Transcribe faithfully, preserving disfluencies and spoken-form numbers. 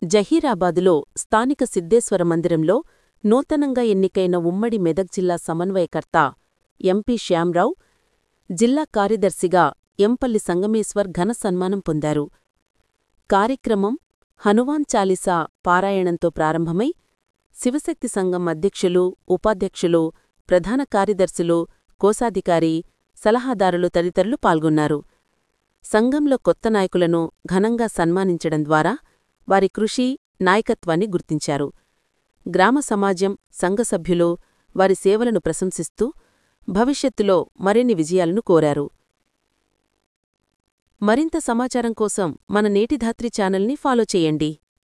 జహీరాబాదులో స్థానిక సిద్ధేశ్వర మందిరంలో నూతనంగా ఎన్నికైన ఉమ్మడి మెదక్ జిల్లా సమన్వయకర్త ఎంపీ శ్యాంరావు, జిల్లా కార్యదర్శిగా ఎంపల్లి సంగమేశ్వర్ ఘన సన్మానం పొందారు. కార్యక్రమం హనుమాన్ చాలీసా పారాయణంతో ప్రారంభమై శివశక్తి సంఘం అధ్యక్షులు, ఉపాధ్యక్షులు, ప్రధాన కార్యదర్శులు, కోశాధికారి, సలహాదారులు తదితరులు పాల్గొన్నారు. సంఘంలో కొత్త నాయకులను ఘనంగా సన్మానించడం ద్వారా వారి కృషి, నాయకత్వాన్ని గుర్తించారు. గ్రామ సమాజం, సంఘ సభ్యులు వారి సేవలను ప్రశంసిస్తూ భవిష్యత్తులో మరిన్ని విజయాలను కోరారు. మరింత సమాచారం కోసం మన నేటిధాత్రి ఛానల్ని ఫాలో చేయండి.